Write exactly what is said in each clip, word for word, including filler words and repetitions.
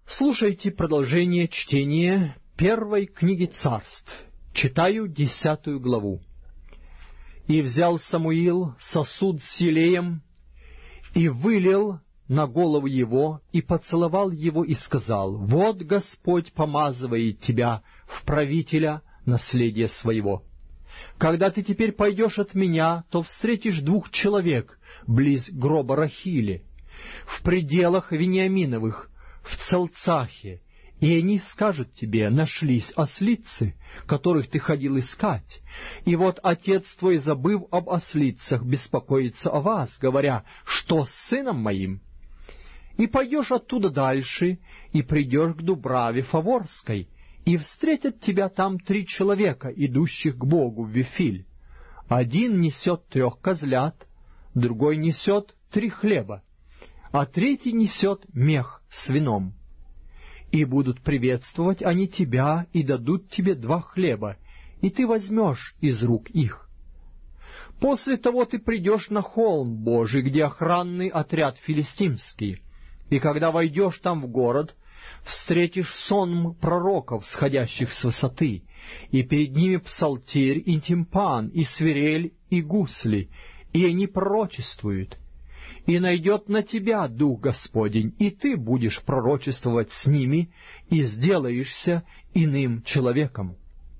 Слушайте продолжение чтения первой книги Царств. Читаю десятую главу. «И взял Самуил сосуд с елеем, и вылил на голову его, и поцеловал его, и сказал: Вот Господь помазывает тебя в правителя наследия своего. Когда ты теперь пойдешь от меня, то встретишь двух человек близ гроба Рахили, в пределах Вениаминовых, в Целцахе, и они скажут тебе: нашлись ослицы, которых ты ходил искать. И вот отец твой, забыв об ослицах, беспокоится о вас, говоря: что с сыном моим? И пойдешь оттуда дальше, и придешь к Дубраве Фаворской, и встретят тебя там три человека, идущих к Богу в Вифиль. Один несет трех козлят, другой несет три хлеба, а третий несет мех с вином. И будут приветствовать они тебя, и дадут тебе два хлеба, и ты возьмешь из рук их. После того ты придешь на холм Божий, где охранный отряд филистимский, и когда войдешь там в город, встретишь сонм пророков, сходящих с высоты, и перед ними псалтирь, и тимпан, и свирель, и гусли, и они пророчествуют. И найдет на тебя Дух Господень, и ты будешь пророчествовать с ними, и сделаешься иным человеком.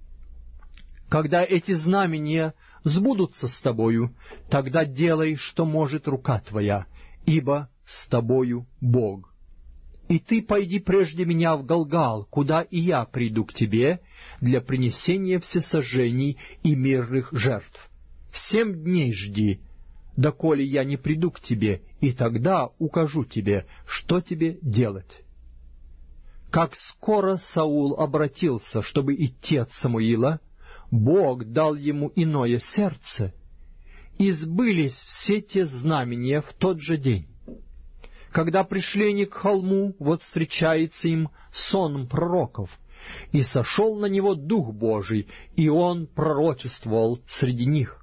Когда эти знамения сбудутся с тобою, тогда делай, что может рука твоя, ибо с тобою Бог. И ты пойди прежде меня в Галгал, куда и я приду к тебе для принесения всесожжений и мирных жертв. Семь дней жди, доколе я не приду к тебе, и тогда укажу тебе, что тебе делать». Как скоро Саул обратился, чтобы идти от Самуила, Бог дал ему иное сердце, и сбылись все те знамения в тот же день. Когда пришли они к холму, вот встречается им сон пророков, и сошел на него Дух Божий, и он пророчествовал среди них.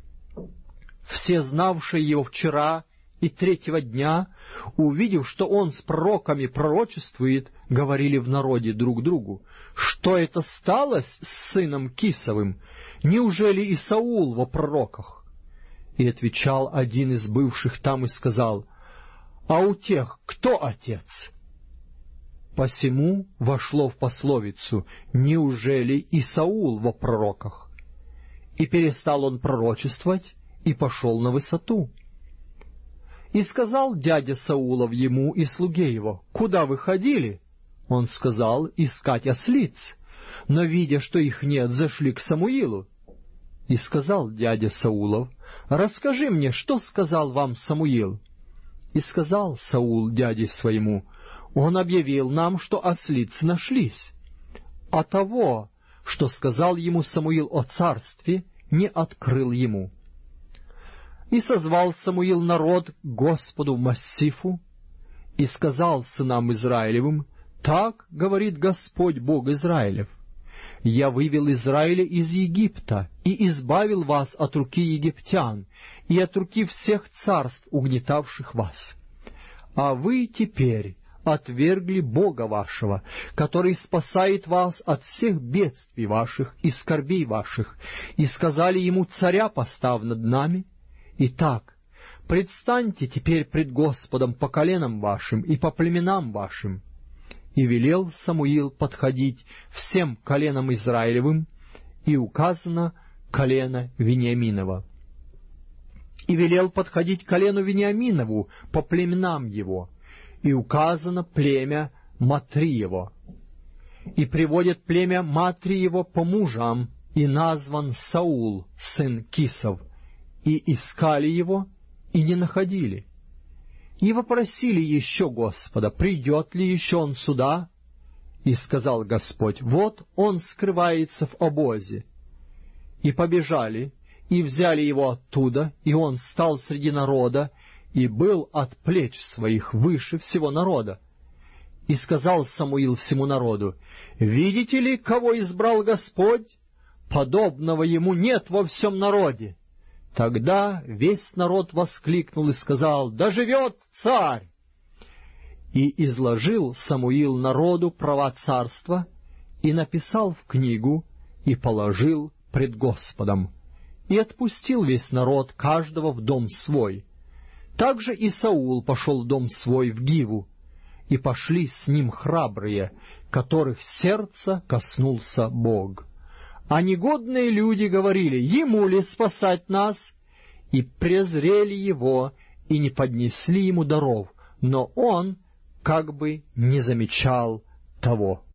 Все, знавшие его вчера и третьего дня, увидев, что он с пророками пророчествует, говорили в народе друг другу: «Что это сталось с сыном Кисовым? Неужели и Саул во пророках?» И отвечал один из бывших там и сказал: «А у тех кто отец?» Посему вошло в пословицу: «Неужели и Саул во пророках?» И перестал он пророчествовать, и пошел на высоту. И сказал дядя Саулов ему и слуге его: «Куда вы ходили?» Он сказал: «Искать ослиц». Но, видя, что их нет, зашли к Самуилу. И сказал дядя Саулов: «Расскажи мне, что сказал вам Самуил?» И сказал Саул дяде своему: «Он объявил нам, что ослицы нашлись». А того, что сказал ему Самуил о царстве, не открыл ему. И созвал Самуил народ к Господу в Массифу, и сказал сынам Израилевым: «Так говорит Господь Бог Израилев: Я вывел Израиля из Египта и избавил вас от руки египтян и от руки всех царств, угнетавших вас. А вы теперь отвергли Бога вашего, который спасает вас от всех бедствий ваших и скорбей ваших, и сказали ему: царя поставь над нами. Итак, предстаньте теперь пред Господом по коленам вашим и по племенам вашим». И велел Самуил подходить всем коленам Израилевым, и указано колено Вениаминова. И велел подходить колену Вениаминову по племенам его, и указано племя Матриево. И приводят племя Матриево по мужам, и назван Саул, сын Кисов, и искали его, и не находили. И вопросили еще Господа: придет ли еще он сюда? И сказал Господь: вот он скрывается в обозе. И побежали, и взяли его оттуда, и он стал среди народа, и был от плеч своих выше всего народа. И сказал Самуил всему народу: видите ли, кого избрал Господь? Подобного ему нет во всем народе. Тогда весь народ воскликнул и сказал: да живет царь! И изложил Самуил народу права царства, и написал в книгу, и положил пред Господом, и отпустил весь народ, каждого в дом свой. Также и Саул пошел в дом свой в Гиву, и пошли с ним храбрые, которых сердца коснулся Бог. А негодные люди говорили: ему ли спасать нас? И презрели его, и не поднесли ему даров, но он как бы не замечал того.